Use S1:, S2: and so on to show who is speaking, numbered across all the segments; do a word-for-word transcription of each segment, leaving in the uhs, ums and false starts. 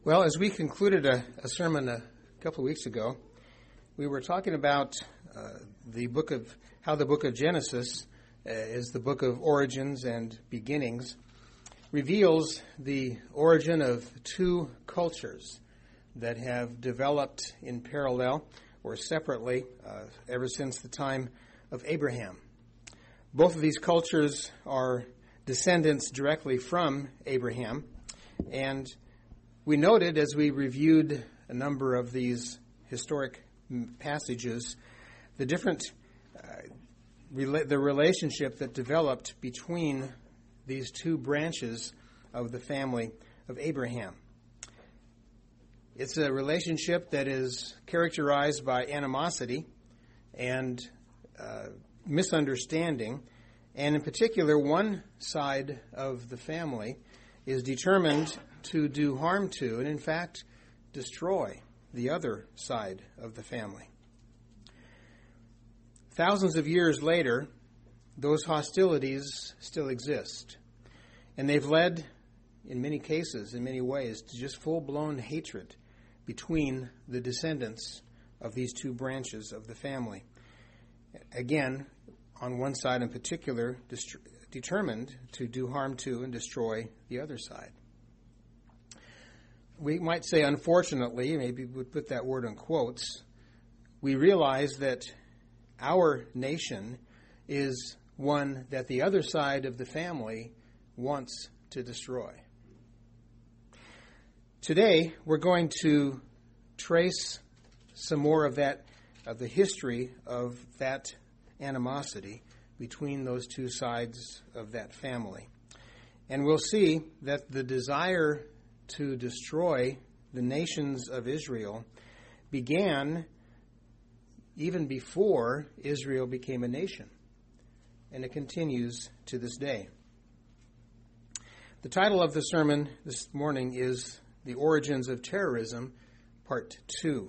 S1: Well, as we concluded a, a sermon a couple of weeks ago, we were talking about uh, the book of how the book of Genesis uh, is the book of origins and beginnings, reveals the origin of two cultures that have developed in parallel or separately uh, ever since the time of Abraham. Both of these cultures are descendants directly from Abraham, and we noted as we reviewed a number of these historic passages the different uh, rela- the relationship that developed between these two branches of the family of Abraham. It's a relationship that is characterized by animosity and uh, misunderstanding, and in particular, one side of the family is determined to do harm to, and in fact, destroy the other side of the family. Thousands of years later, those hostilities still exist, and they've led, in many cases, in many ways, to just full-blown hatred between the descendants of these two branches of the family. Again, on one side in particular, dist- determined to do harm to and destroy the other side. We might say, unfortunately, maybe we put that word in quotes, we realize that our nation is one that the other side of the family wants to destroy. Today, we're going to trace some more of that, of the history of that animosity between those two sides of that family. And we'll see that the desire to destroy the nations of Israel began even before Israel became a nation, and it continues to this day. The title of the sermon this morning is The Origins of Terrorism, Part two.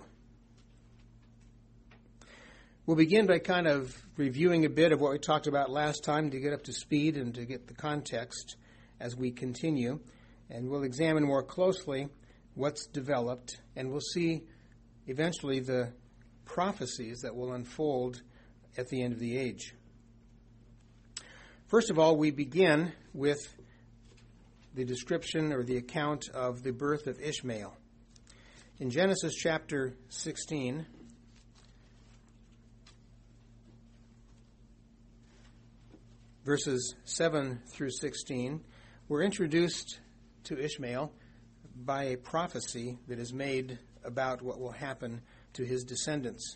S1: We'll begin by kind of reviewing a bit of what we talked about last time to get up to speed and to get the context as we continue. And we'll examine more closely what's developed, and we'll see eventually the prophecies that will unfold at the end of the age. First of all, we begin with the description or the account of the birth of Ishmael. In Genesis chapter sixteen, verses seven through sixteen, we're introduced to Ishmael by a prophecy that is made about what will happen to his descendants.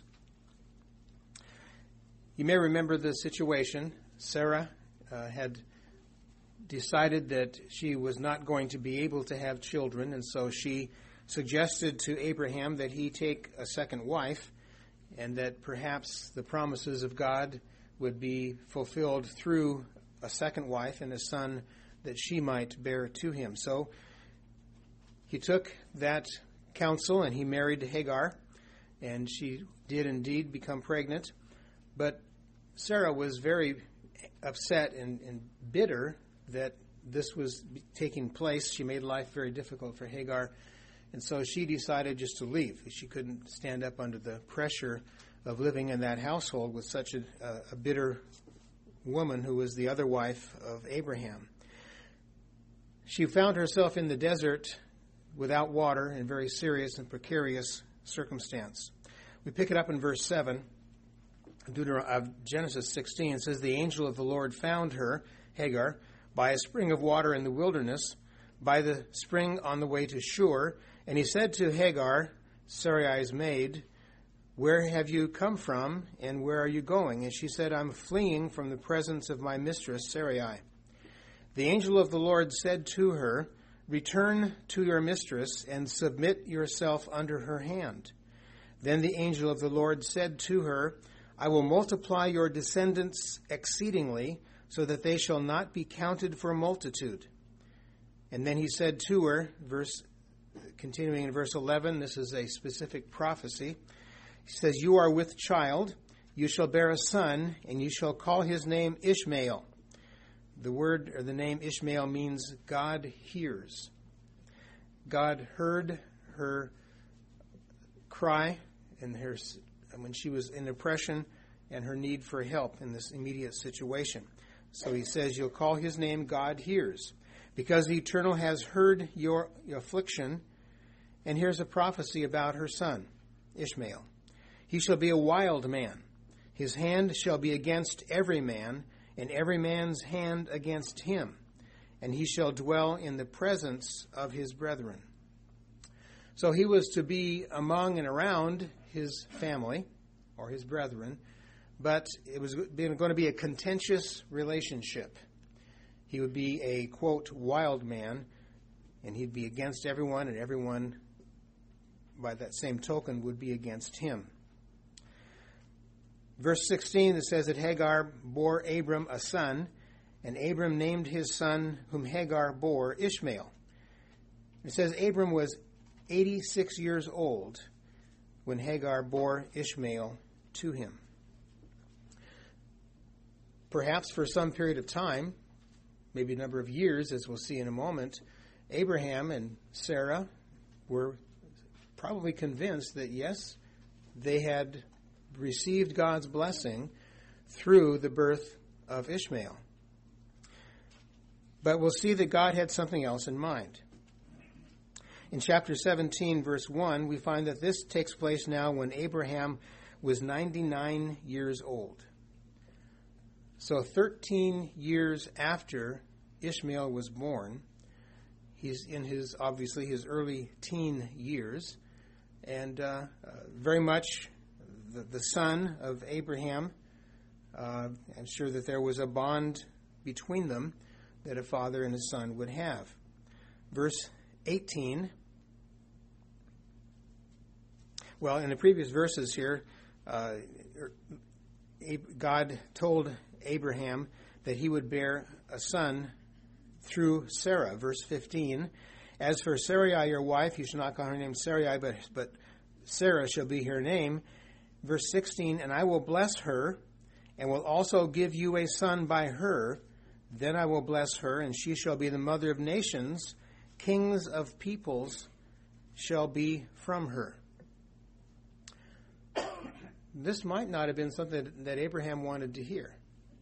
S1: You may remember the situation. Sarah uh, had decided that she was not going to be able to have children, and so she suggested to Abraham that he take a second wife, and that perhaps the promises of God would be fulfilled through a second wife and a son that she might bear to him. So he took that counsel and he married Hagar, and she did indeed become pregnant. But Sarah was very upset and, and bitter that this was taking place. She made life very difficult for Hagar, and so she decided just to leave. She couldn't stand up under the pressure of living in that household with such a, a bitter woman who was the other wife of Abraham. She found herself in the desert without water in very serious and precarious circumstance. We pick it up in verse seven of Genesis sixteen. It says, "The angel of the Lord found her, Hagar, by a spring of water in the wilderness, by the spring on the way to Shur. And he said to Hagar, Sarai's maid, 'Where have you come from, and where are you going?' And she said, 'I'm fleeing from the presence of my mistress Sarai.' The angel of the Lord said to her, 'Return to your mistress and submit yourself under her hand.' Then the angel of the Lord said to her, 'I will multiply your descendants exceedingly, so that they shall not be counted for multitude.' And then he said to her, verse, continuing in verse eleven, this is a specific prophecy. He says, 'You are with child, you shall bear a son, and you shall call his name Ishmael.'" The word or the name Ishmael means God hears. God heard her cry and her, when she was in depression and her need for help in this immediate situation. So he says, you'll call his name God Hears, because the Eternal has heard your affliction. And here's a prophecy about her son, Ishmael. He shall be a wild man. His hand shall be against every man, and every man's hand against him. And he shall dwell in the presence of his brethren. So he was to be among and around his family, or his brethren, but it was going to be a contentious relationship. He would be a, quote, wild man, and he'd be against everyone, and everyone, by that same token, would be against him. Verse sixteen, it says that Hagar bore Abram a son, and Abram named his son, whom Hagar bore, Ishmael. It says Abram was eighty-six years old when Hagar bore Ishmael to him. Perhaps for some period of time, maybe a number of years, as we'll see in a moment, Abraham and Sarah were probably convinced that, yes, they had received God's blessing through the birth of Ishmael. But we'll see that God had something else in mind. In chapter seventeen, verse one, we find that this takes place now when Abraham was ninety-nine years old. So thirteen years after Ishmael was born, he's in his, obviously, his early teen years, and uh, uh, very much the, the son of Abraham. Uh, I'm sure that there was a bond between them that a father and a son would have. Verse eighteen. Well, in the previous verses here, uh, God told Abraham that he would bear a son through Sarah. Verse fifteen, as for Sarai, your wife, you shall not call her name Sarai, but, but Sarah shall be her name. Verse sixteen, and I will bless her, and will also give you a son by her. Then I will bless her, and she shall be the mother of nations. Kings of peoples shall be from her. This might not have been something that Abraham wanted to hear.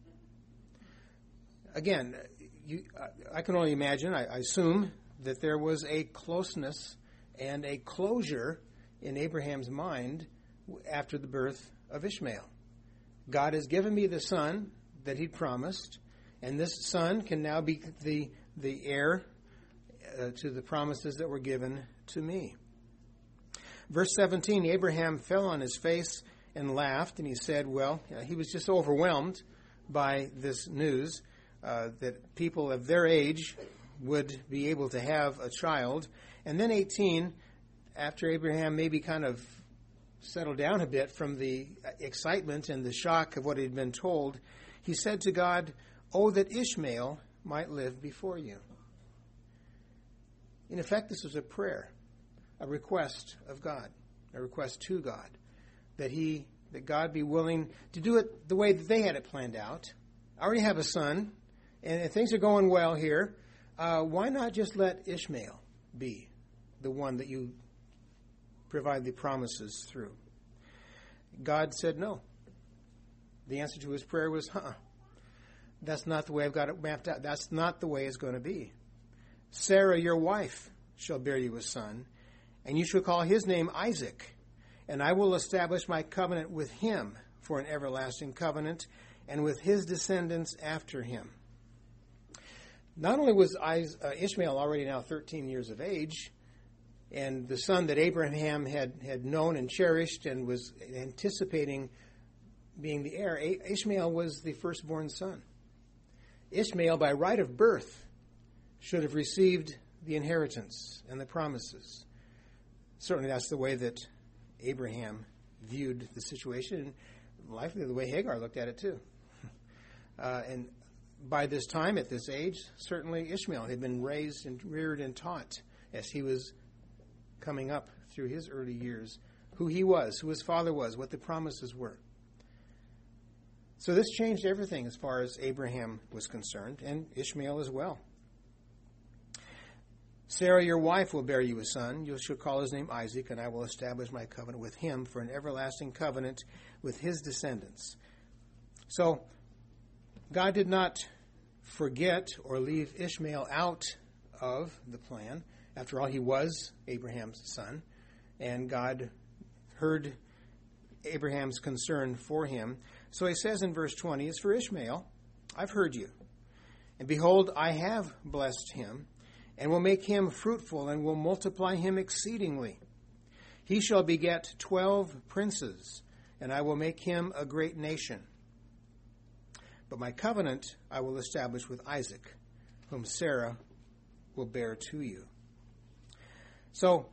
S1: Again, you, I can only imagine, I, I assume, that there was a closeness and a closure in Abraham's mind after the birth of Ishmael. God has given me the son that he promised, and this son can now be the, the heir uh, to the promises that were given to me. Verse seventeen, Abraham fell on his face and laughed, and he said, well, uh, he was just overwhelmed by this news uh, that people of their age would be able to have a child. And then eighteen, after Abraham maybe kind of settled down a bit from the excitement and the shock of what he'd been told, he said to God, oh, that Ishmael might live before you. In effect, this was a prayer, a request of God, a request to God, that he, that God be willing to do it the way that they had it planned out. I already have a son, and things are going well here. Uh, why not just let Ishmael be the one that you provide the promises through? God said no. The answer to his prayer was, huh, that's not the way I've got it mapped out. That's not the way it's going to be. Sarah, your wife, shall bear you a son, and you shall call his name Isaac. And I will establish my covenant with him for an everlasting covenant, and with his descendants after him. Not only was Ishmael already now thirteen years of age, and the son that Abraham had, had known and cherished and was anticipating being the heir, Ishmael was the firstborn son. Ishmael, by right of birth, should have received the inheritance and the promises. Certainly that's the way that Abraham viewed the situation, and likely the way Hagar looked at it too. Uh, and by this time, at this age, certainly Ishmael had been raised and reared and taught as he was coming up through his early years, who he was, who his father was, what the promises were. So this changed everything as far as Abraham was concerned, and Ishmael as well. Sarah, your wife, will bear you a son. You shall call his name Isaac, and I will establish my covenant with him for an everlasting covenant with his descendants. So, God did not forget or leave Ishmael out of the plan. After all, he was Abraham's son, and God heard Abraham's concern for him. So he says in verse twenty, "As for Ishmael, I've heard you. And behold, I have blessed him, and will make him fruitful, and will multiply him exceedingly. He shall beget twelve princes, and I will make him a great nation. But my covenant I will establish with Isaac, whom Sarah will bear to you." So,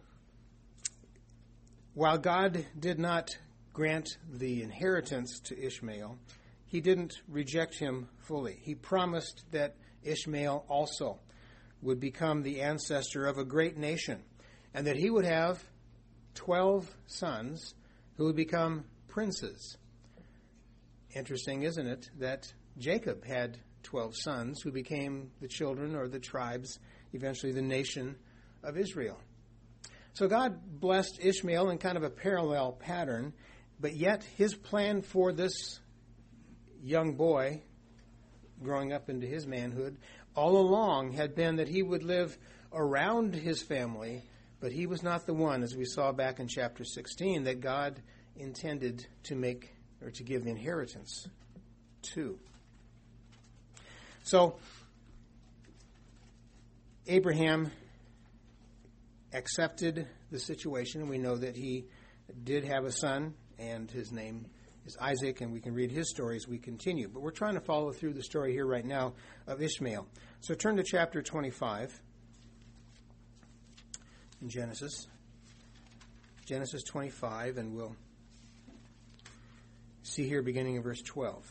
S1: while God did not grant the inheritance to Ishmael, he didn't reject him fully. He promised that Ishmael also would become the ancestor of a great nation, and that he would have twelve sons who would become princes. Interesting, isn't it, that Jacob had twelve sons who became the children or the tribes, eventually the nation of Israel. So God blessed Ishmael in kind of a parallel pattern, but yet his plan for this young boy growing up into his manhood all along had been that he would live around his family, but he was not the one, as we saw back in chapter sixteen, that God intended to make or to give the inheritance to. So Abraham accepted the situation, and we know that he did have a son, and his name is Isaac, and we can read his story as we continue. But we're trying to follow through the story here right now of Ishmael. So turn to chapter twenty-five in Genesis. Genesis twenty-five, and we'll see here beginning in verse twelve.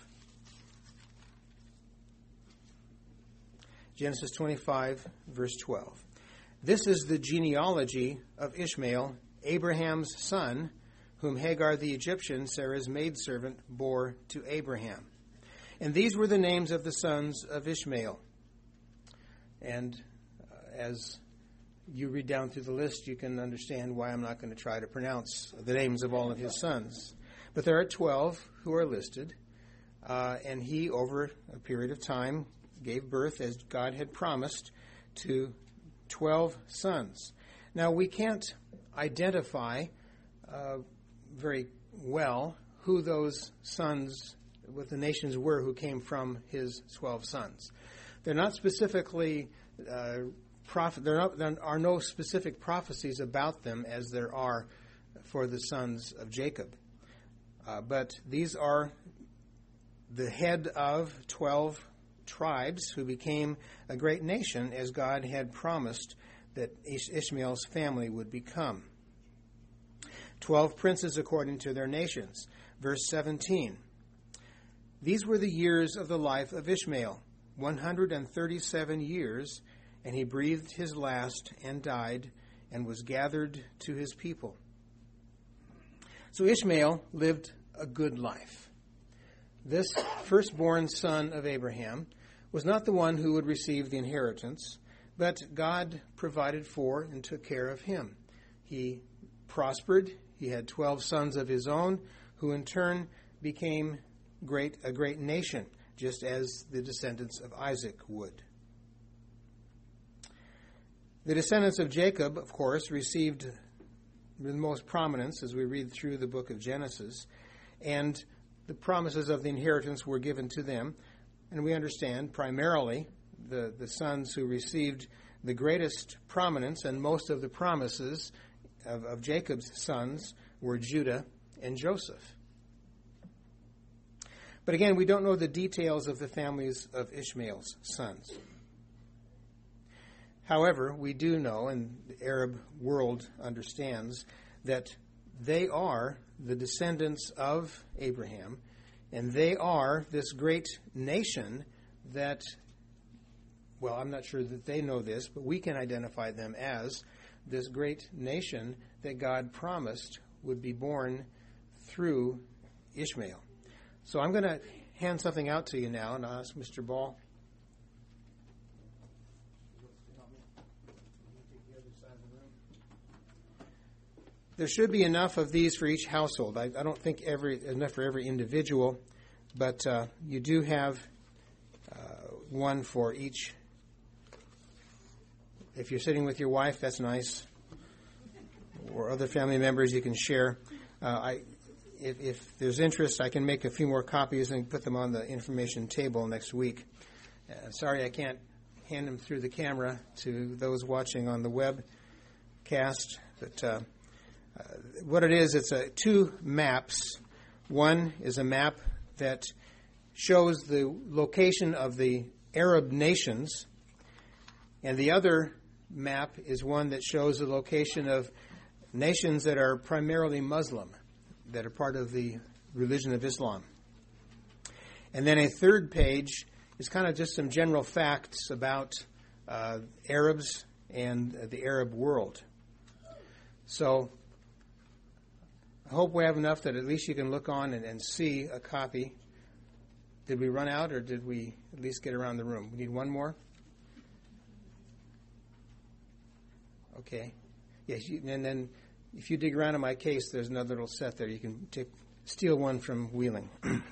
S1: Genesis twenty-five, verse twelve. "This is the genealogy of Ishmael, Abraham's son, whom Hagar the Egyptian, Sarah's maidservant, bore to Abraham. And these were the names of the sons of Ishmael." And uh, as you read down through the list, you can understand why I'm not going to try to pronounce the names of all of his sons. But there are twelve who are listed, uh, and he, over a period of time, gave birth, as God had promised, to twelve sons. Now, we can't identify uh, very well who those sons, what the nations were who came from his twelve sons. They're not specifically, uh, proph- there, are not, there are no specific prophecies about them as there are for the sons of Jacob. Uh, but these are the head of twelve tribes who became a great nation, as God had promised that Ish- Ishmael's family would become. Twelve princes according to their nations. Verse seventeen. "These were the years of the life of Ishmael, one hundred thirty-seven years, and he breathed his last and died, and was gathered to his people." So Ishmael lived a good life. This firstborn son of Abraham was not the one who would receive the inheritance, but God provided for and took care of him. He prospered. He had twelve sons of his own, who in turn became great a great nation, just as the descendants of Isaac would. The descendants of Jacob, of course, received the most prominence as we read through the book of Genesis, and the promises of the inheritance were given to them. And we understand primarily the, the sons who received the greatest prominence and most of the promises of, of Jacob's sons were Judah and Joseph. But again, we don't know the details of the families of Ishmael's sons. However, we do know, and the Arab world understands, that they are the descendants of Abraham, and they are this great nation that, well, I'm not sure that they know this, but we can identify them as this great nation that God promised would be born through Ishmael. So I'm going to hand something out to you now, and I'll ask Mister Ball. there should be enough of these for each household. I, I don't think every enough for every individual, but uh, you do have uh, one for each. If you're sitting with your wife, that's nice. Or other family members, you can share. Uh, I, if, if there's interest, I can make a few more copies and put them on the information table next week. Uh, sorry I can't hand them through the camera to those watching on the webcast, but uh, uh, what it is, it's a, two maps. One is a map that shows the location of the Arab nations, and the other map is one that shows the location of nations that are primarily Muslim, that are part of the religion of Islam. And then a third page is kind of just some general facts about uh, Arabs and uh, the Arab world. So I hope we have enough that at least you can look on and, and see a copy. Did we run out, or did we at least get around the room? We need one more? Okay. Yes, you, and then if you dig around in my case, there's another little set there. You can take, steal one from Wheeling.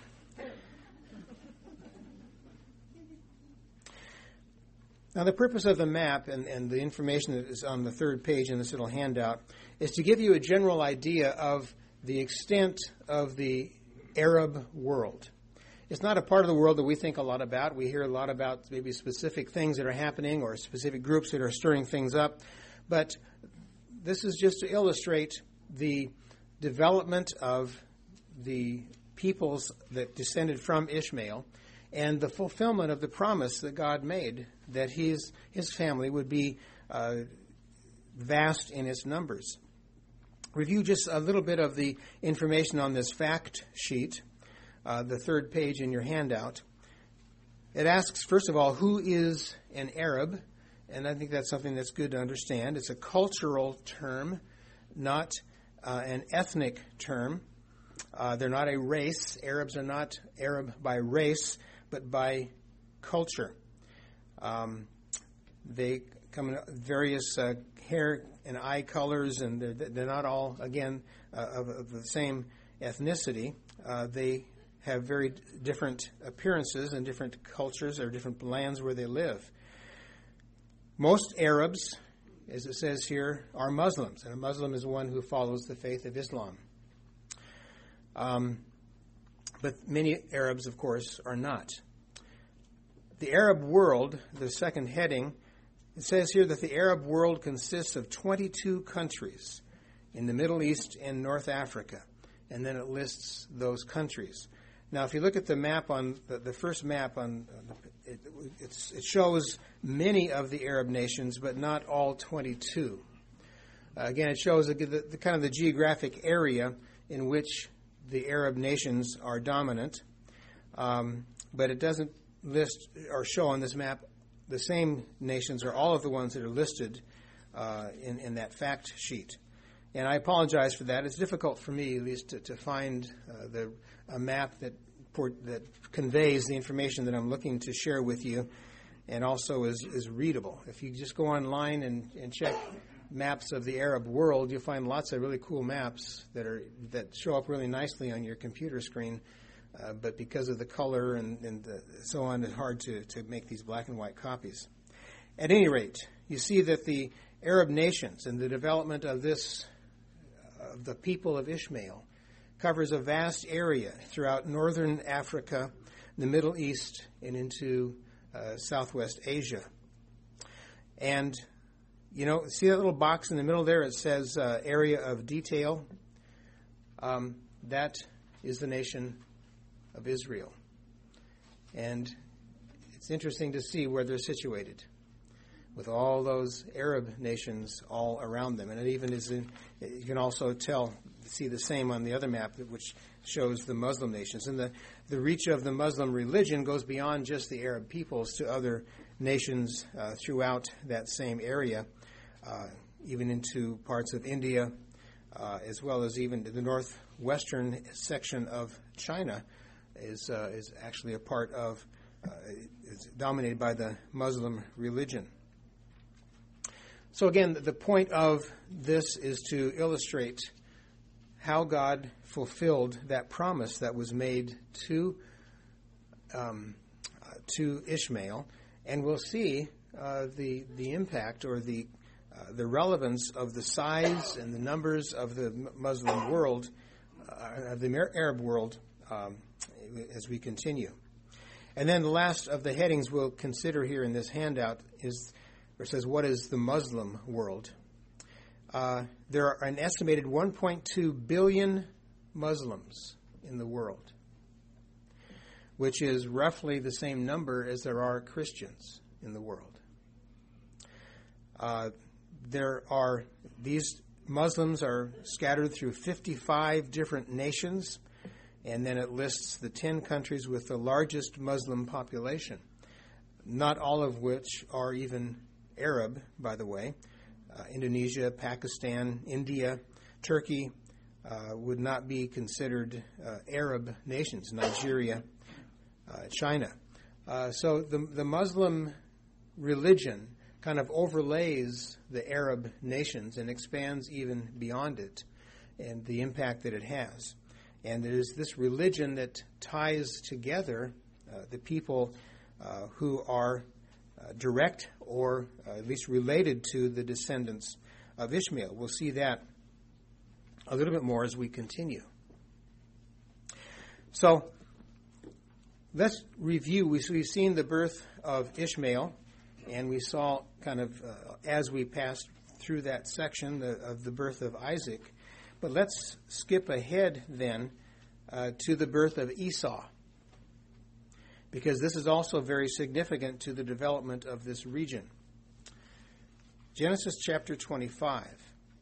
S1: Now, the purpose of the map and, and the information that is on the third page in this little handout is to give you a general idea of the extent of the Arab world. It's not a part of the world that we think a lot about. We hear a lot about maybe specific things that are happening or specific groups that are stirring things up. But this is just to illustrate the development of the peoples that descended from Ishmael and the fulfillment of the promise that God made that his, his family would be uh, vast in its numbers. Review just a little bit of the information on this fact sheet, uh, the third page in your handout. It asks, first of all, who is an Arab? And I think that's something that's good to understand. It's a cultural term, not uh, an ethnic term. Uh, they're not a race. Arabs are not Arab by race, but by culture. Um, they come in various uh, hair and eye colors, and they're, they're not all, again, uh, of, of the same ethnicity. Uh, they have very different appearances and different cultures or different lands where they live. Most Arabs, as it says here, are Muslims, and a Muslim is one who follows the faith of Islam. Um, but many Arabs, of course, are not. The Arab world, the second heading, it says here that the Arab world consists of twenty-two countries in the Middle East and North Africa, and then it lists those countries. Now, if you look at the map on the, the first map on it, it's, it shows many of the Arab nations, but not all twenty-two. Uh, again, it shows the, the, the kind of the geographic area in which the Arab nations are dominant, um, but it doesn't list or show on this map the same nations or all of the ones that are listed uh, in, in that fact sheet. And I apologize for that. It's difficult for me, at least, to, to find uh, the a map that port, that conveys the information that I'm looking to share with you, and also is, is readable. If you just go online and, and check maps of the Arab world, you'll find lots of really cool maps that are that show up really nicely on your computer screen. Uh, but because of the color and, and the, so on, it's hard to, to make these black and white copies. At any rate, you see that the Arab nations and the development of this, of uh, the people of Ishmael, covers a vast area throughout northern Africa, the Middle East, and into uh, Southwest Asia. And, you know, see that little box in the middle there? It says uh, area of detail. Um, that is the nation of Israel. And it's interesting to see where they're situated with all those Arab nations all around them. And it even is in, you can also tell, see the same on the other map, which shows the Muslim nations. And the, the reach of the Muslim religion goes beyond just the Arab peoples to other nations uh, throughout that same area, uh, even into parts of India, uh, as well as even the northwestern section of China, is uh, is actually a part of, uh, is dominated by the Muslim religion. So again, the point of this is to illustrate how God fulfilled that promise that was made to um, uh, to Ishmael, and we'll see uh, the the impact or the uh, the relevance of the size and the numbers of the Muslim world, uh, of the Arab world, um, as we continue. And then the last of the headings we'll consider here in this handout is, where it says, what is the Muslim world? Uh, there are an estimated one point two billion Muslims in the world, which is roughly the same number as there are Christians in the world. Uh, there are, these Muslims are scattered through fifty-five different nations, and then it lists the ten countries with the largest Muslim population, not all of which are even Arab, by the way. Uh, Indonesia, Pakistan, India, Turkey uh, would not be considered uh, Arab nations, Nigeria, uh, China. Uh, so the, the Muslim religion kind of overlays the Arab nations and expands even beyond it and the impact that it has. And it is this religion that ties together uh, the people uh, who are uh, direct or uh, at least related to the descendants of Ishmael. We'll see that a little bit more as we continue. So let's review. We've seen the birth of Ishmael, and we saw kind of uh, as we passed through that section the, of the birth of Isaac. But let's skip ahead then uh, to the birth of Esau, because this is also very significant to the development of this region. Genesis chapter twenty-five.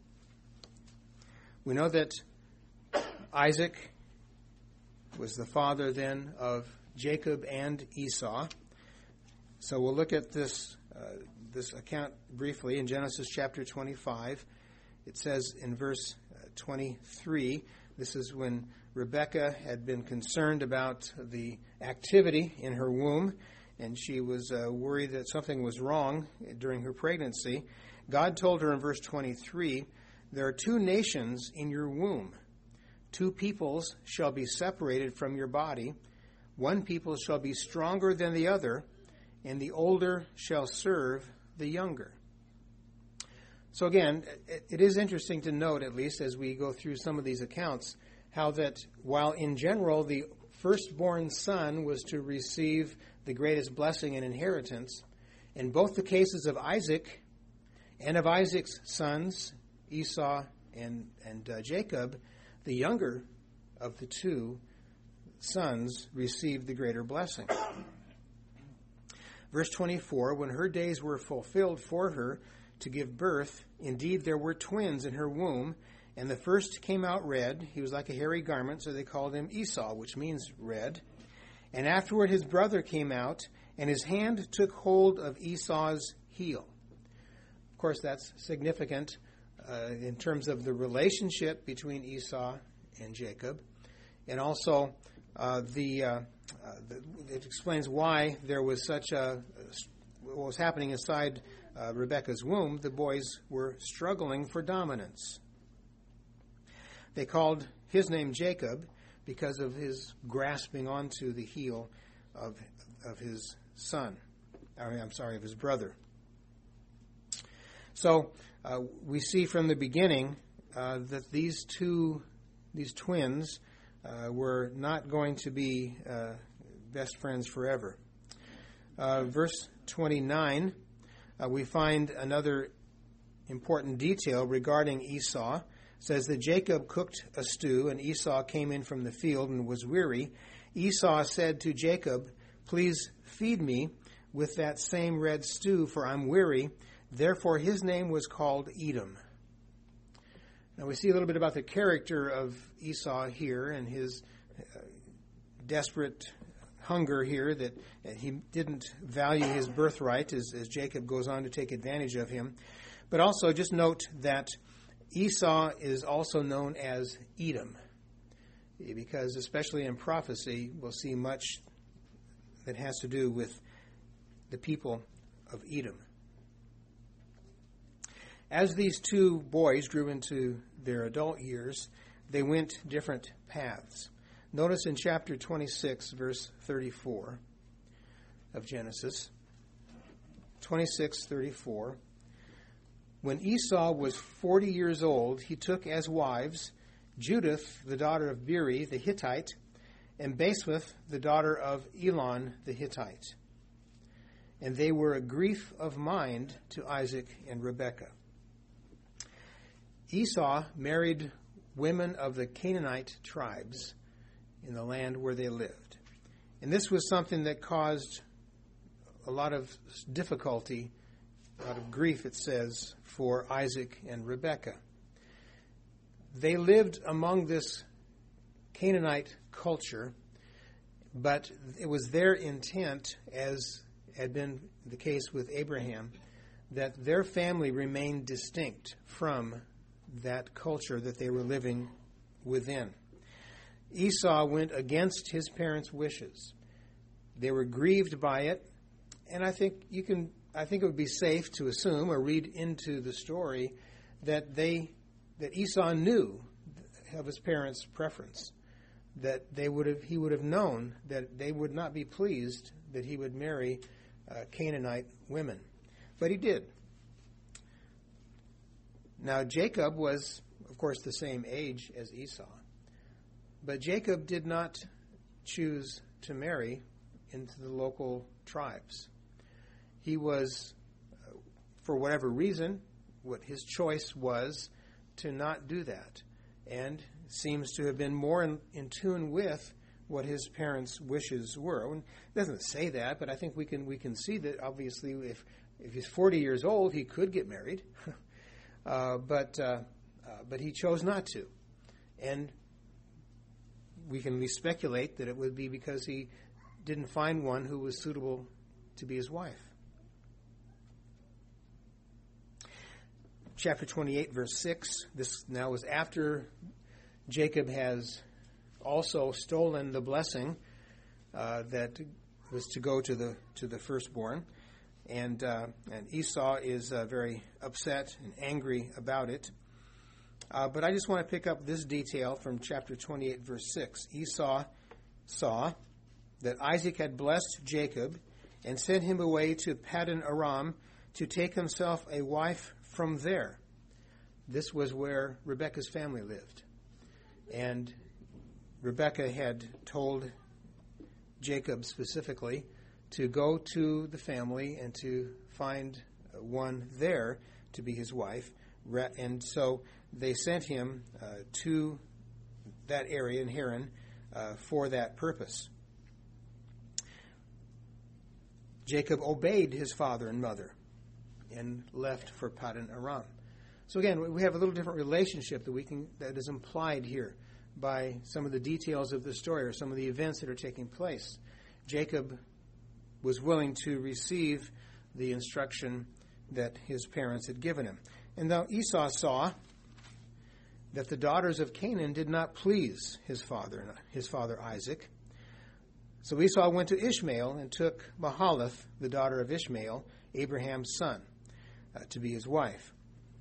S1: We know that Isaac was the father then of Jacob and Esau. So we'll look at this uh, this account briefly in Genesis chapter twenty-five. It says in verse uh, twenty-three, this is when Rebekah had been concerned about the activity in her womb, and she was uh, worried that something was wrong during her pregnancy. God told her in verse twenty-three, there are two nations in your womb. Two peoples shall be separated from your body. One people shall be stronger than the other, and the older shall serve the younger. So again, it, it is interesting to note, at least as we go through some of these accounts, how that while in general the firstborn son was to receive the greatest blessing and inheritance, in both the cases of Isaac and of Isaac's sons, Esau and, and uh, Jacob, the younger of the two sons received the greater blessing. Verse twenty-four, when her days were fulfilled for her to give birth, indeed there were twins in her womb, and the first came out red. He was like a hairy garment, so they called him Esau, which means red. And afterward his brother came out, and his hand took hold of Esau's heel. Of course, that's significant uh, in terms of the relationship between Esau and Jacob, and also uh, the, uh, uh, the it explains why there was such a what was happening inside uh, Rebekah's womb. The boys were struggling for dominance. They called his name Jacob because of his grasping onto the heel of of his son. I mean, I'm sorry, of his brother. So uh, we see from the beginning uh, that these two, these twins, uh, were not going to be uh, best friends forever. Uh, verse twenty-nine, uh, we find another important detail regarding Esau. It says that Jacob cooked a stew, and Esau came in from the field and was weary. Esau said to Jacob, "Please feed me with that same red stew, for I'm weary." Therefore his name was called Edom. Now we see a little bit about the character of Esau here and his uh, desperate hunger here, that he didn't value his birthright as, as Jacob goes on to take advantage of him. But also just note that Esau is also known as Edom, because especially in prophecy we'll see much that has to do with the people of Edom. as these two boys grew into their adult years, they went different paths. Notice in chapter twenty-six, verse thirty-four of Genesis, twenty-six thirty-four. When Esau was forty years old, he took as wives Judith, the daughter of Beeri the Hittite, and Basemath, the daughter of Elon the Hittite. And they were a grief of mind to Isaac and Rebekah. Esau married women of the Canaanite tribes in the land where they lived. And this was something that caused a lot of difficulty, a lot of grief, it says, for Isaac and Rebekah. They lived among this Canaanite culture, but it was their intent, as had been the case with Abraham, that their family remained distinct from that culture that they were living within. Esau went against his parents' wishes. They were grieved by it, and I think you can I think it would be safe to assume or read into the story that they that Esau knew of his parents' preference, that they would have he would have known that they would not be pleased that he would marry uh, Canaanite women. But he did. Now Jacob was, of course, the same age as Esau. But Jacob did not choose to marry into the local tribes. He was, uh, for whatever reason, what his choice was to not do that, and seems to have been more in, in tune with what his parents' wishes were. And it doesn't say that, but I think we can we can see that obviously if if he's forty years old, he could get married, uh, but uh, uh, but he chose not to, and we can speculate that it would be because he didn't find one who was suitable to be his wife. Chapter twenty-eight, verse six. This now is after Jacob has also stolen the blessing uh, that was to go to the to the firstborn, and uh, and Esau is uh, very upset and angry about it. Uh, but I just want to pick up this detail from chapter twenty-eight, verse six. Esau saw that Isaac had blessed Jacob and sent him away to Paddan Aram to take himself a wife from there. This was where Rebekah's family lived. And Rebekah had told Jacob specifically to go to the family and to find one there to be his wife. And so they sent him uh, to that area in Haran uh, for that purpose. Jacob obeyed his father and mother and left for Paddan Aram. So again, we have a little different relationship that we can that is implied here by some of the details of the story or some of the events that are taking place. Jacob was willing to receive the instruction that his parents had given him. And now Esau saw that the daughters of Canaan did not please his father, his father Isaac. So Esau went to Ishmael and took Mahalath, the daughter of Ishmael, Abraham's son, uh, to be his wife.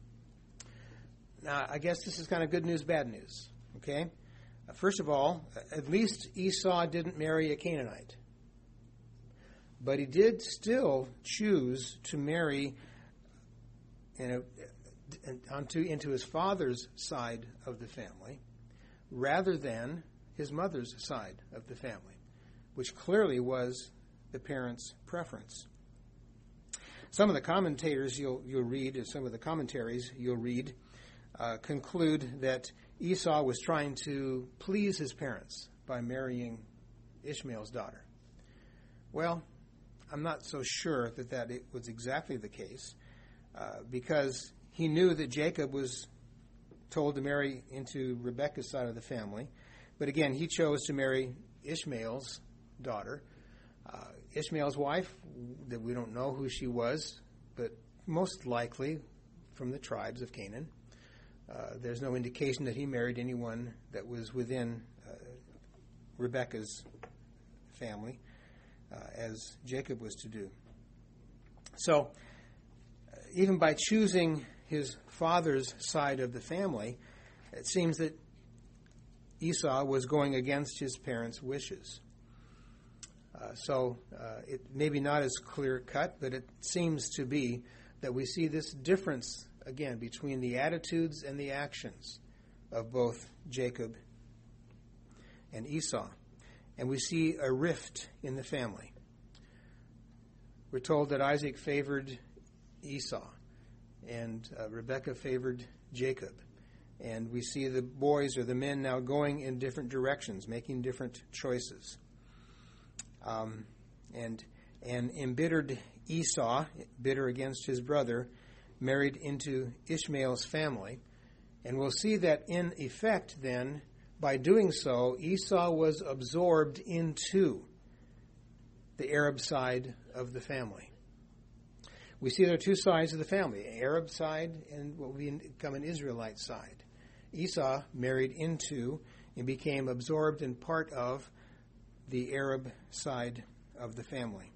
S1: Now, I guess this is kind of good news, bad news, okay? Uh, first of all, at least Esau didn't marry a Canaanite. But he did still choose to marry you know, onto, into his father's side of the family rather than his mother's side of the family, which clearly was the parents' preference. Some of the commentators you'll, you'll read, some of the commentaries you'll read, uh, conclude that Esau was trying to please his parents by marrying Ishmael's daughter. Well, I'm not so sure that that it was exactly the case, uh, because he knew that Jacob was told to marry into Rebekah's side of the family. But again, he chose to marry Ishmael's daughter. Uh, Ishmael's wife, that we don't know who she was, but most likely from the tribes of Canaan. Uh, there's no indication that he married anyone that was within uh, Rebekah's family, uh, as Jacob was to do. So, uh, even by choosing his father's side of the family, it seems that Esau was going against his parents' wishes. Uh, so uh, it maybe not as clear-cut, but it seems to be that we see this difference, again, between the attitudes and the actions of both Jacob and Esau. And we see a rift in the family. We're told that Isaac favored Esau, and uh, Rebekah favored Jacob. And we see the boys or the men now going in different directions, making different choices. Um, and an embittered Esau, bitter against his brother, married into Ishmael's family. And we'll see that in effect then, by doing so, Esau was absorbed into the Arab side of the family. We see there are two sides of the family, an Arab side and what will become an Israelite side. Esau married into and became absorbed in part of the Arab side of the family.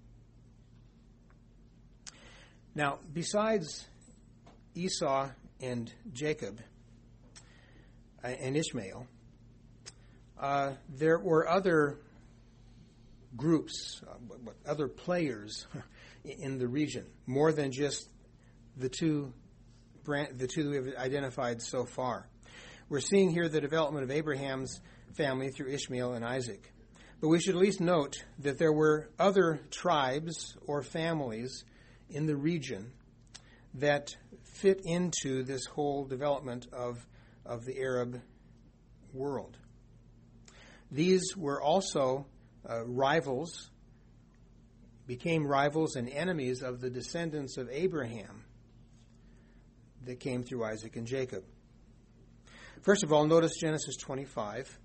S1: Now, besides Esau and Jacob uh, and Ishmael, uh, there were other groups, uh, other players in the region, more than just the two brand, the two that we have identified so far. We're seeing here the development of Abraham's family through Ishmael and Isaac. But we should at least note that there were other tribes or families in the region that fit into this whole development of, of the Arab world. These were also uh, rivals, became rivals and enemies of the descendants of Abraham that came through Isaac and Jacob. First of all, notice Genesis twenty-five.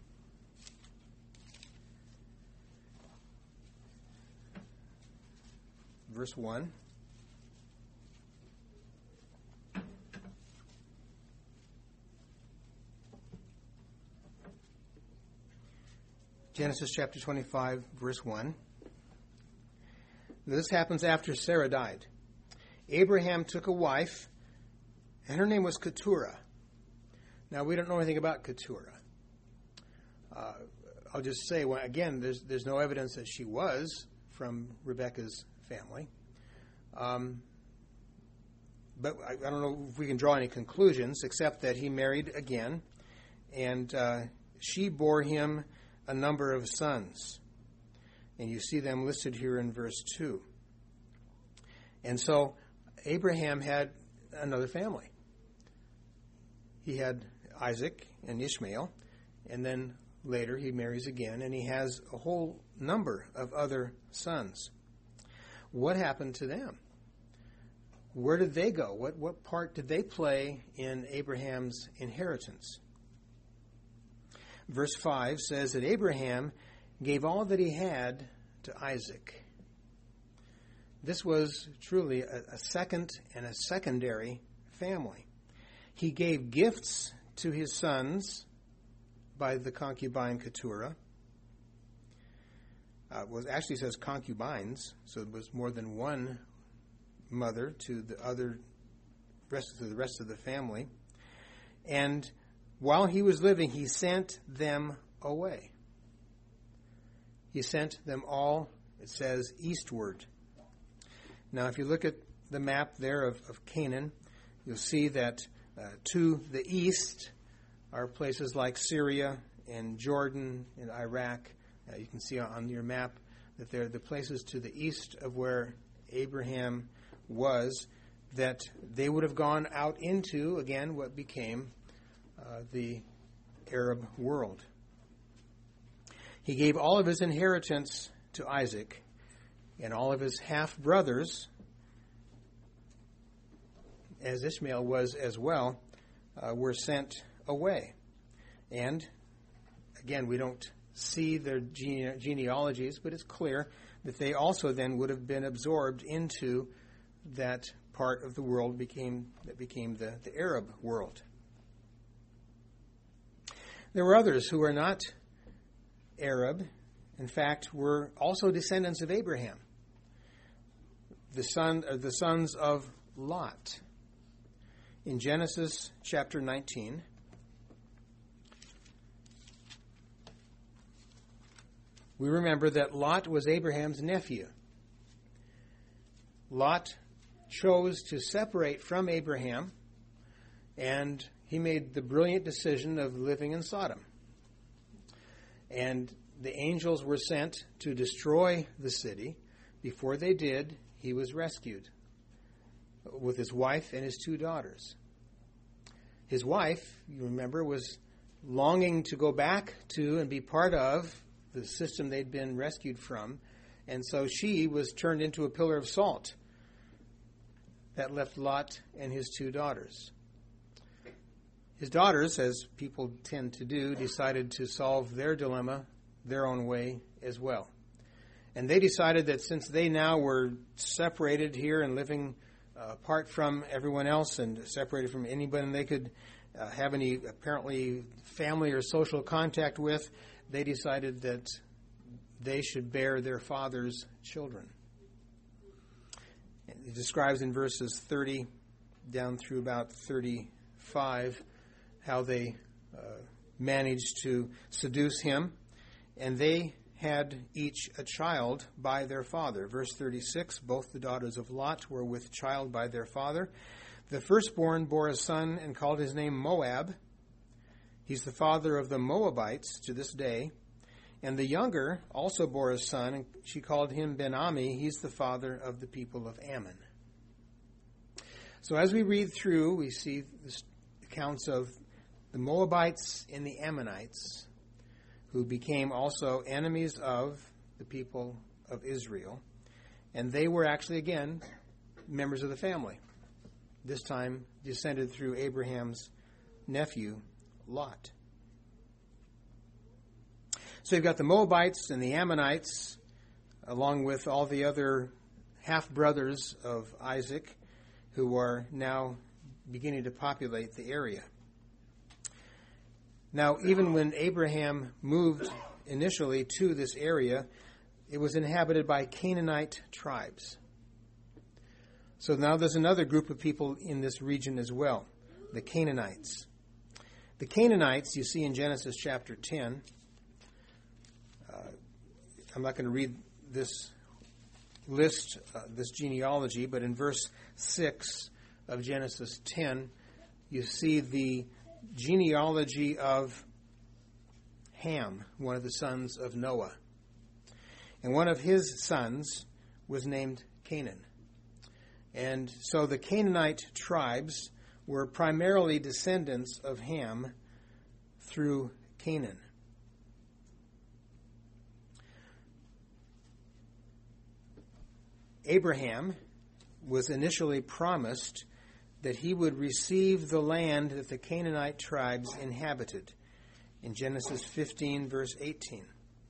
S1: Verse one. Genesis chapter twenty-five, verse one. This happens after Sarah died. Abraham took a wife, and her name was Keturah. Now, we don't know anything about Keturah. Uh, I'll just say, well, again, there's there's no evidence that she was from Rebekah's family. Um, but I, I don't know if we can draw any conclusions, except that he married again, and uh, she bore him a number of sons. And you see them listed here in verse two. And so Abraham had another family. He had Isaac and Ishmael, and then later he marries again, and he has a whole number of other sons. What happened to them? Where did they go? What, what part did they play in Abraham's inheritance? Verse five says that Abraham gave all that he had to Isaac. This was truly a, a second and a secondary family. He gave gifts to his sons by the concubine Keturah. Uh, well, it actually says concubines, so it was more than one mother to the other rest to the rest of the family. And while he was living, he sent them away. He sent them all, it says, eastward. Now, if you look at the map there of, of Canaan, you'll see that uh, to the east are places like Syria and Jordan and Iraq. Uh, you can see on your map that they're the places to the east of where Abraham was, that they would have gone out into, again, what became uh, the Arab world. He gave all of his inheritance to Isaac, and all of his half-brothers, as Ishmael was as well, uh, were sent away. And, again, we don't see their gene- genealogies, but it's clear that they also then would have been absorbed into that part of the world became that became the, the Arab world. There were others who were not Arab, in fact, were also descendants of Abraham, the son, or the sons of Lot. in Genesis chapter nineteen. We remember that Lot was Abraham's nephew. Lot chose to separate from Abraham, and he made the brilliant decision of living in Sodom. And the angels were sent to destroy the city. Before they did, he was rescued with his wife and his two daughters. His wife, you remember, was longing to go back to and be part of the system they'd been rescued from, and so she was turned into a pillar of salt. That left Lot and his two daughters. His daughters, as people tend to do, decided to solve their dilemma their own way as well. And they decided that since they now were separated here and living uh, apart from everyone else and separated from anybody they could uh, have any apparently family or social contact with, they decided that they should bear their father's children. It describes in verses thirty down through about thirty-five how they uh, managed to seduce him, and they had each a child by their father. Verse thirty-six, both the daughters of Lot were with child by their father. The firstborn bore a son and called his name Moab. He's the father of the Moabites to this day. And the younger also bore a son, and she called him Ben-Ami. He's the father of the people of Ammon. So as we read through, we see the accounts of the Moabites and the Ammonites, who became also enemies of the people of Israel. And they were actually, again, members of the family, this time descended through Abraham's nephew, Lot. So you've got the Moabites and the Ammonites, along with all the other half-brothers of Isaac, who are now beginning to populate the area. Now, even when Abraham moved initially to this area, it was inhabited by Canaanite tribes. So now there's another group of people in this region as well, the Canaanites. The Canaanites, you see in Genesis chapter ten. Uh, I'm not going to read this list, uh, this genealogy, but in verse six of Genesis ten, you see the genealogy of Ham, one of the sons of Noah. And one of his sons was named Canaan. And so the Canaanite tribes were primarily descendants of Ham through Canaan. Abraham was initially promised that he would receive the land that the Canaanite tribes inhabited in Genesis fifteen, verse eighteen.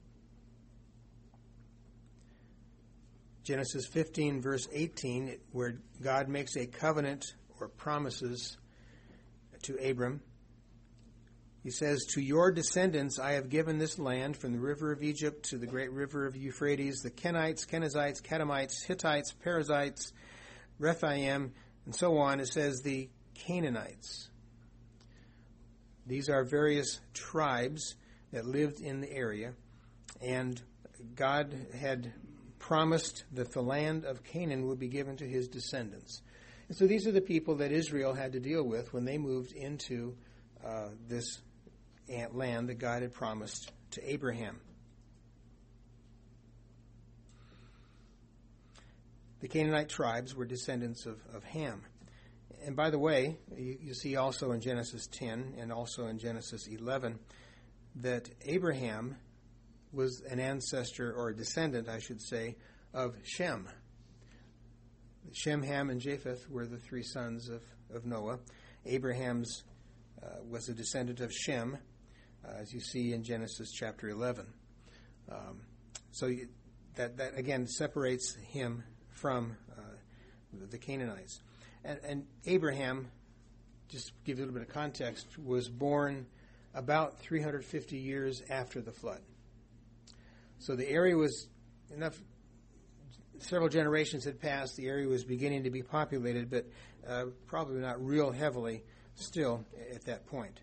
S1: Genesis fifteen, verse eighteen, where God makes a covenant or promises to Abram. He says, "To your descendants I have given this land from the river of Egypt to the great river of Euphrates, the Kenites, Kenizzites, Kadamites, Hittites, Perizzites, Rephaim," and so on. It says the Canaanites. These are various tribes that lived in the area, and God had promised that the land of Canaan would be given to his descendants. And so these are the people that Israel had to deal with when they moved into uh, this land that God had promised to Abraham. The Canaanite tribes were descendants of, of Ham. And by the way, you, you see also in Genesis ten and also in Genesis eleven that Abraham was an ancestor, or a descendant, I should say, of Shem. Shem, Ham, and Japheth were the three sons of, of Noah. Abraham's uh, was a descendant of Shem, uh, as you see in Genesis chapter eleven. Um, so you, that, that, again, separates him from uh, the Canaanites. And, and Abraham, just to give you a little bit of context, was born about three hundred fifty years after the flood. So the area was enough several generations had passed. The area was beginning to be populated, but uh, probably not real heavily still at that point.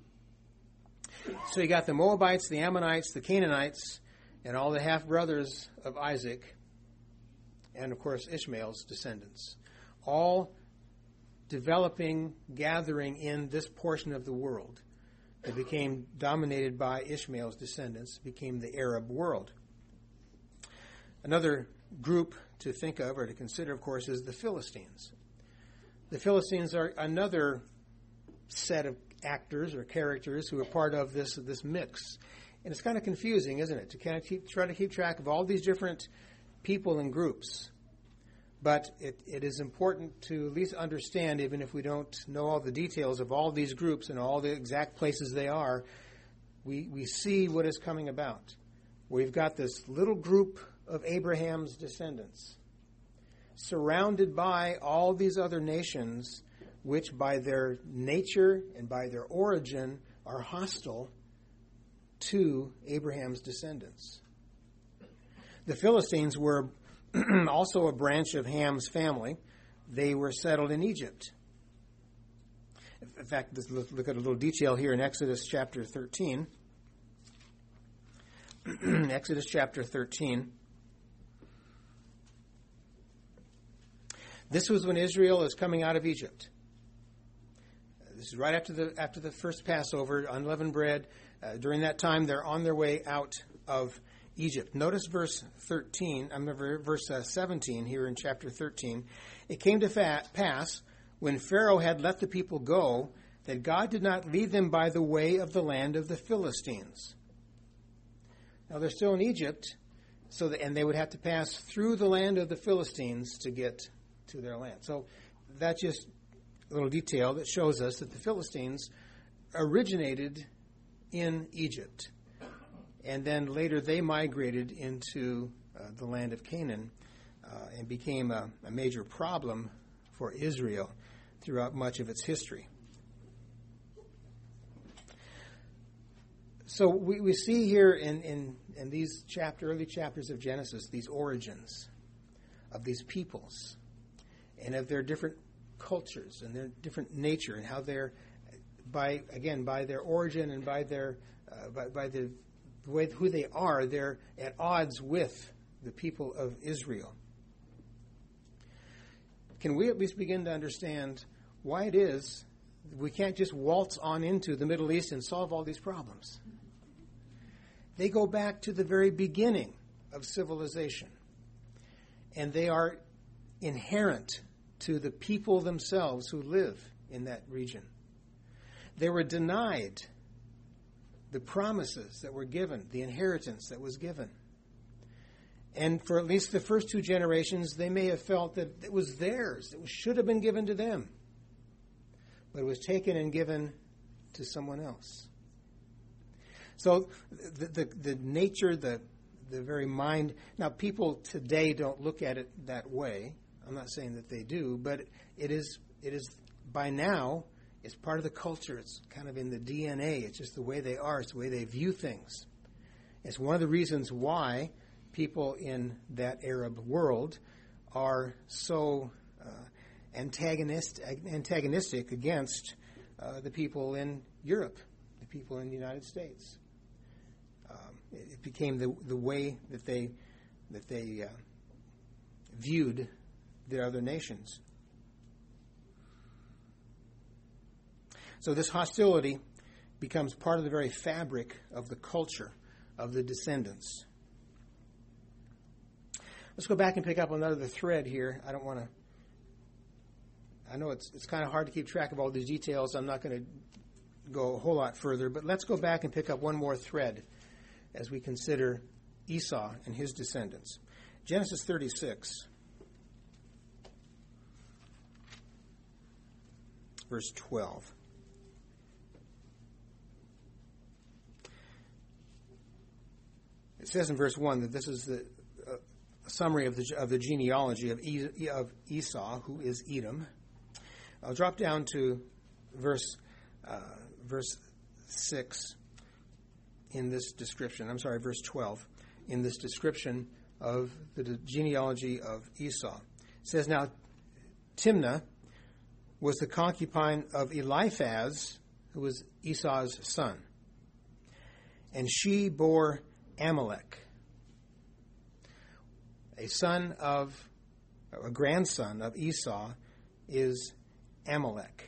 S1: So you got the Moabites, the Ammonites, the Canaanites, and all the half-brothers of Isaac, and of course Ishmael's descendants, all developing, gathering in this portion of the world that became dominated by Ishmael's descendants, became the Arab world. Another group to think of or to consider, of course, is the Philistines. The Philistines are another set of actors or characters who are part of this this mix. And it's kind of confusing, isn't it, to kind of keep, try to keep track of all these different people and groups. But it, it is important to at least understand, even if we don't know all the details of all these groups and all the exact places they are, we, we see what is coming about. We've got this little group of Abraham's descendants surrounded by all these other nations which by their nature and by their origin are hostile to Abraham's descendants. The Philistines were also a branch of Ham's family. They were settled in Egypt. In fact, let's look at a little detail here in Exodus chapter thirteen. Exodus chapter thirteen. This was when Israel is coming out of Egypt. This is right after the after the first Passover, unleavened bread. Uh, during that time, they're on their way out of Egypt. Notice verse thirteen. I'm verse uh, seventeen here in chapter thirteen. It came to fa- pass when Pharaoh had let the people go that God did not lead them by the way of the land of the Philistines. Now they're still in Egypt, so that, and they would have to pass through the land of the Philistines to get to their land. So that's just a little detail that shows us that the Philistines originated in Egypt. And then later they migrated into uh, the land of Canaan uh, and became a, a major problem for Israel throughout much of its history. So we, we see here in, in, in these chapter, early chapters of Genesis, these origins of these peoples and of their different cultures and their different nature and how they're, by again, by their origin and by their uh, by, by the way who they are, they're at odds with the people of Israel. Can we at least begin to understand why it is we can't just waltz on into the Middle East and solve all these problems? They go back to the very beginning of civilization, and they are inherent to the people themselves who live in that region. They were denied the promises that were given, the inheritance that was given. And for at least the first two generations, they may have felt that it was theirs. It should have been given to them. But it was taken and given to someone else. So the, the, the nature, the, the very mind... Now, people today don't look at it that way. I'm not saying that they do, but it is it is by now, it's part of the culture. It's kind of in the D N A. It's just the way they are. It's the way they view things. It's one of the reasons why people in that Arab world are so uh, antagonist, antagonistic against uh, the people in Europe, the people in the United States. Um, it, it became the the way that they that they uh, viewed the other nations. So this hostility becomes part of the very fabric of the culture of the descendants. Let's go back and pick up another thread here. I don't want to... I know it's it's kind of hard to keep track of all these details. I'm not going to go a whole lot further, but let's go back and pick up one more thread as we consider Esau and his descendants. Genesis thirty-six. Verse twelve. It says in verse one that this is the uh, summary of the of the genealogy of, e, of Esau, who is Edom. I'll drop down to verse uh, verse six in this description. I'm sorry, verse twelve in this description of the genealogy of Esau. It says, now Timnah was the concubine of Eliphaz, who was Esau's son. And she bore Amalek, a son of, a grandson of Esau is Amalek.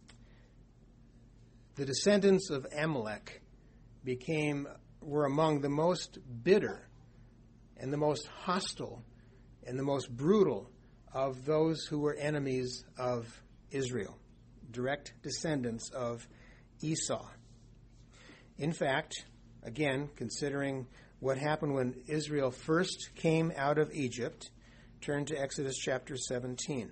S1: The descendants of Amalek became, were among the most bitter and the most hostile and the most brutal of those who were enemies of Israel, direct descendants of Esau. In fact, again, considering what happened when Israel first came out of Egypt, turn to Exodus chapter seventeen.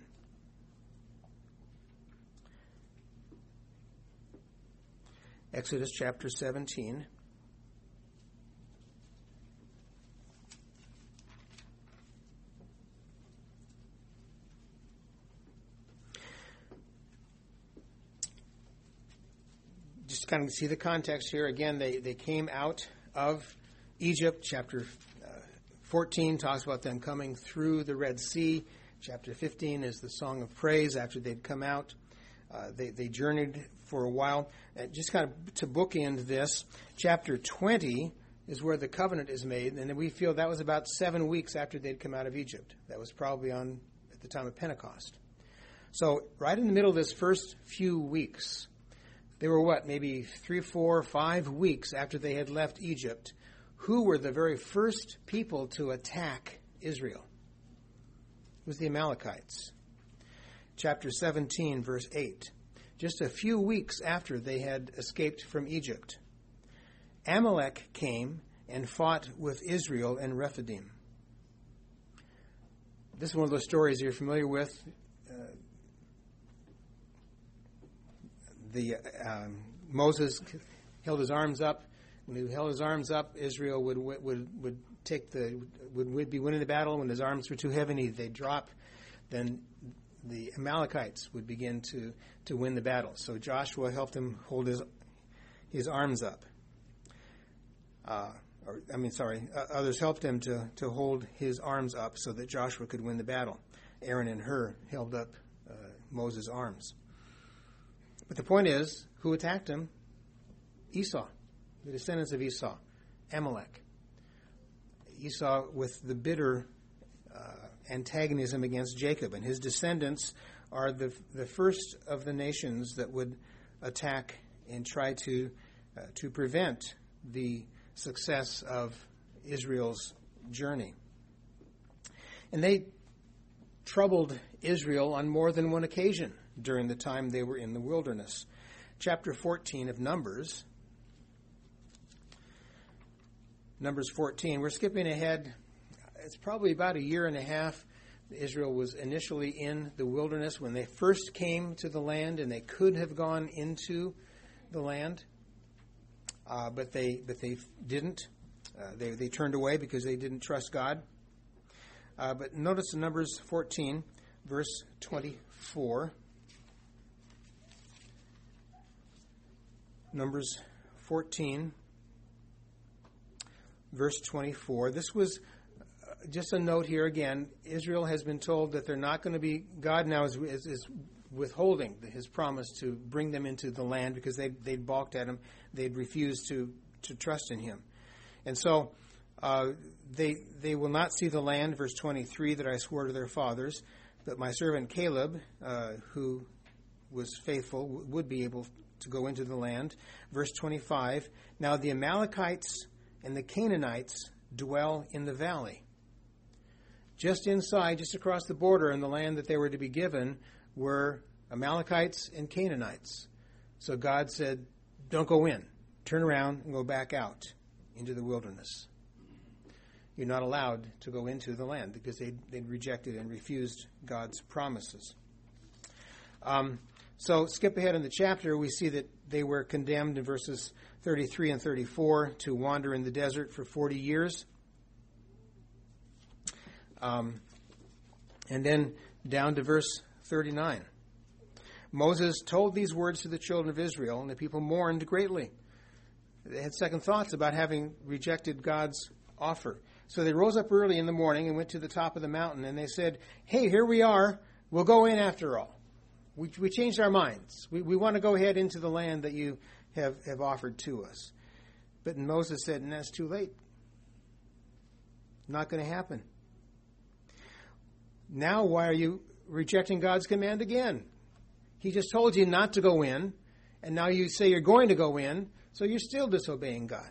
S1: Exodus chapter seventeen. Just kind of see the context here. Again, they, they came out of Egypt. Chapter uh, fourteen talks about them coming through the Red Sea. Chapter fifteen is the song of praise after they'd come out. Uh, they, they journeyed for a while. Uh, just kind of to bookend this, chapter twenty is where the covenant is made, and then we feel that was about seven weeks after they'd come out of Egypt. That was probably on at the time of Pentecost. So right in the middle of this first few weeks, they were what, maybe three, four, five weeks after they had left Egypt. Who were the very first people to attack Israel? It was the Amalekites. Chapter seventeen, verse eight. Just a few weeks after they had escaped from Egypt, Amalek came and fought with Israel in Rephidim. This is one of those stories you're familiar with. Uh, the um, Moses held his arms up. When he held his arms up, Israel would would would take the would, would be winning the battle. When his arms were too heavy, they'd drop. Then the Amalekites would begin to, to win the battle. So Joshua helped him hold his his arms up. Uh, or, I mean, sorry, uh, others helped him to, to hold his arms up so that Joshua could win the battle. Aaron and Hur held up uh, Moses' arms. But the point is, who attacked him? Esau, the descendants of Esau, Amalek. Esau with the bitter uh, antagonism against Jacob, and his descendants are the the first of the nations that would attack and try to uh, to prevent the success of Israel's journey. And they troubled Israel on more than one occasion during the time they were in the wilderness. Chapter fourteen of Numbers. Numbers fourteen. We're skipping ahead. It's probably about a year and a half. Israel was initially in the wilderness when they first came to the land, and they could have gone into the land, uh, but they but they didn't. Uh, they they turned away because they didn't trust God. Uh, but notice in Numbers fourteen, verse twenty-four. Numbers fourteen, verse twenty-four. This was uh, just a note here again. Israel has been told that they're not going to be, God now is, is, is withholding his promise to bring them into the land because they, they'd balked at him. They'd refused to, to trust in him. And so uh, they they will not see the land, verse twenty-three, that I swore to their fathers, but my servant Caleb, uh, who was faithful, w- would be able to go into the land. Verse twenty-five, now the Amalekites and the Canaanites dwell in the valley. Just inside, just across the border in the land that they were to be given were Amalekites and Canaanites. So God said, don't go in. Turn around and go back out into the wilderness. You're not allowed to go into the land because they'd, they'd rejected and refused God's promises. Um, so skip ahead in the chapter, we see that they were condemned in verses thirty-three and thirty-four to wander in the desert for forty years. Um, and then down to verse thirty-nine. Moses told these words to the children of Israel, and the people mourned greatly. They had second thoughts about having rejected God's offer. So they rose up early in the morning and went to the top of the mountain, and they said, hey, here we are. We'll go in after all. We, we changed our minds. We, we want to go ahead into the land that you have, have offered to us. But Moses said, and that's too late. Not going to happen. Now why are you rejecting God's command again? He just told you not to go in, and now you say you're going to go in, so you're still disobeying God.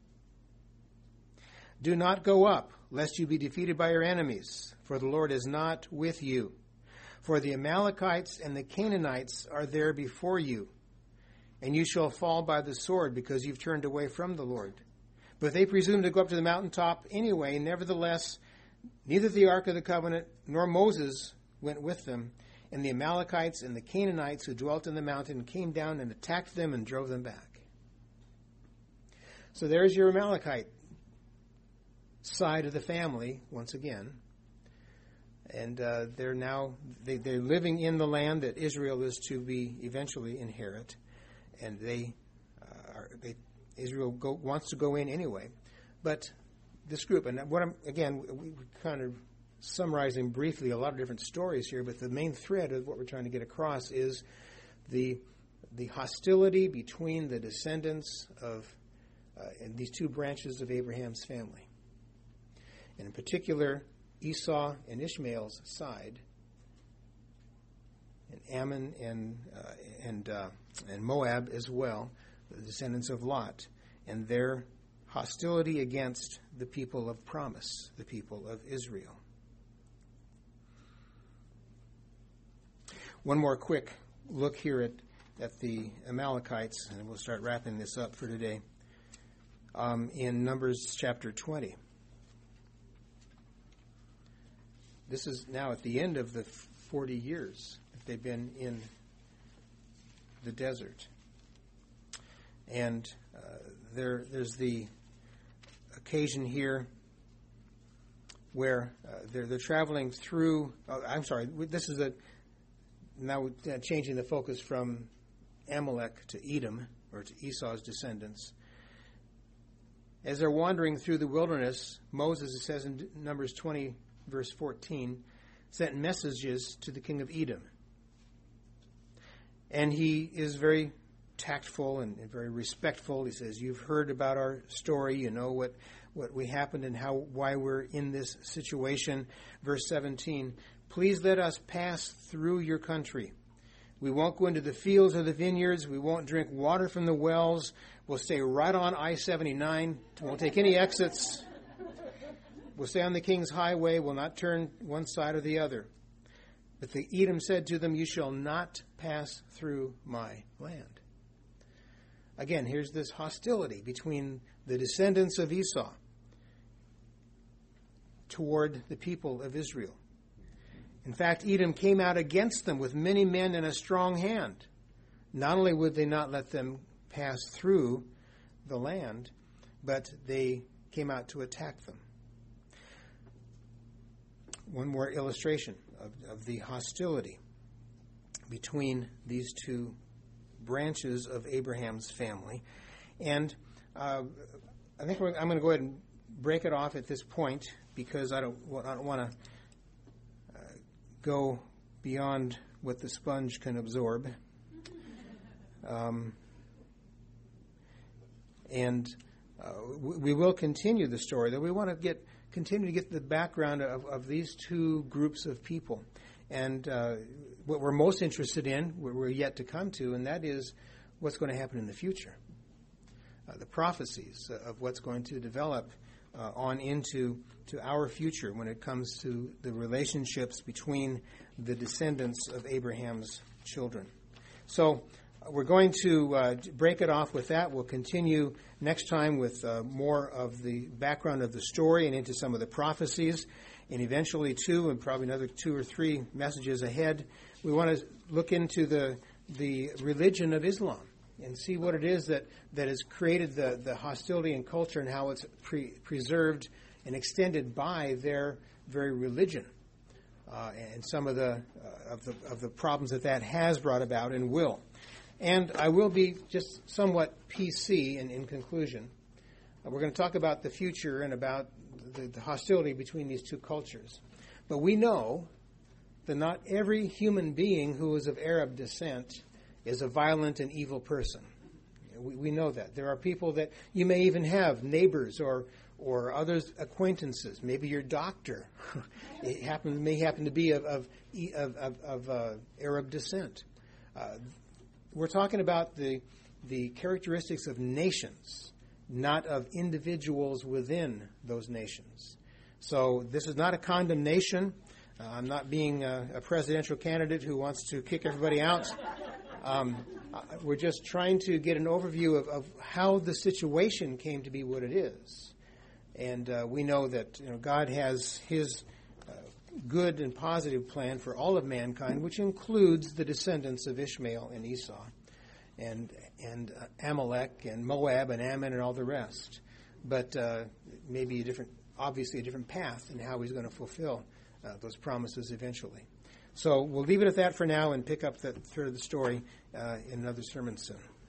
S1: Do not go up, lest you be defeated by your enemies, for the Lord is not with you. For the Amalekites and the Canaanites are there before you, and you shall fall by the sword, because you've turned away from the Lord. But they presumed to go up to the mountaintop anyway. Nevertheless, neither the Ark of the Covenant nor Moses went with them, and the Amalekites and the Canaanites who dwelt in the mountain came down and attacked them and drove them back. So there's your Amalekite side of the family once again, and uh, they're now they, they're living in the land that Israel is to be eventually inherit, and they uh, are they, Israel go, wants to go in anyway. But this group, and what I'm again, we kind of summarizing briefly a lot of different stories here, but the main thread of what we're trying to get across is the the hostility between the descendants of uh, and these two branches of Abraham's family. And in particular, Esau and Ishmael's side, and Ammon and uh, and uh, and Moab as well, the descendants of Lot, and their hostility against the people of promise, the people of Israel. One more quick look here at, at the Amalekites, and we'll start wrapping this up for today, um, in Numbers chapter twenty. This is now at the end of the forty years that they've been in the desert. And uh, there, there's the occasion here where uh, they're, they're traveling through, oh, I'm sorry, this is a, now uh, changing the focus from Amalek to Edom, or to Esau's descendants. As they're wandering through the wilderness, Moses, it says in Numbers twenty, verse fourteen, sent messages to the king of Edom. And he is very tactful and, and very respectful. He says, you've heard about our story, you know what, what we happened and how why we're in this situation. Verse seventeen, please let us pass through your country. We won't go into the fields or the vineyards. We won't drink water from the wells. We'll stay right on I seventy-nine. Won't take any exits. We'll stay on the king's highway. We'll not turn one side or the other. But the Edom said to them, you shall not pass through my land. Again, here's this hostility between the descendants of Esau toward the people of Israel. In fact, Edom came out against them with many men and a strong hand. Not only would they not let them pass through the land, but they came out to attack them. One more illustration of, of the hostility between these two branches of Abraham's family. And uh, I think we're, I'm going to go ahead and break it off at this point, because I don't, I don't want to uh, go beyond what the sponge can absorb. Um, and uh, we, we will continue the story, though we want to get continue to get the background of, of these two groups of people. And uh, what we're most interested in, what we're yet to come to, and that is what's going to happen in the future. Uh, the prophecies of what's going to develop uh, on into to our future when it comes to the relationships between the descendants of Abraham's children. So we're going to uh, break it off with that. We'll continue next time with uh, more of the background of the story and into some of the prophecies. And eventually, too, and probably another two or three messages ahead, we want to look into the the religion of Islam and see what it is that, that has created the, the hostility and culture, and how it's pre- preserved and extended by their very religion, uh, and some of the uh, of the of the problems that that has brought about and will. And I will be just somewhat P C in, in conclusion. Uh, we're going to talk about the future and about the, the hostility between these two cultures. But we know that not every human being who is of Arab descent is a violent and evil person. We, we know that. There are people that you may even have, neighbors or or others, acquaintances, maybe your doctor. It happen, may happen to be of, of, of, of, of uh, Arab descent. Uh, we're talking about the, the characteristics of nations, not of individuals within those nations. So this is not a condemnation. Uh, I'm not being a, a presidential candidate who wants to kick everybody out. Um, we're just trying to get an overview of, of how the situation came to be what it is. And uh, we know that you know, God has his uh, good and positive plan for all of mankind, which includes the descendants of Ishmael and Esau, and and uh, Amalek and Moab and Ammon and all the rest. But uh, maybe a different, obviously a different path in how he's going to fulfill uh, those promises eventually. So we'll leave it at that for now and pick up the third of the story uh, in another sermon soon.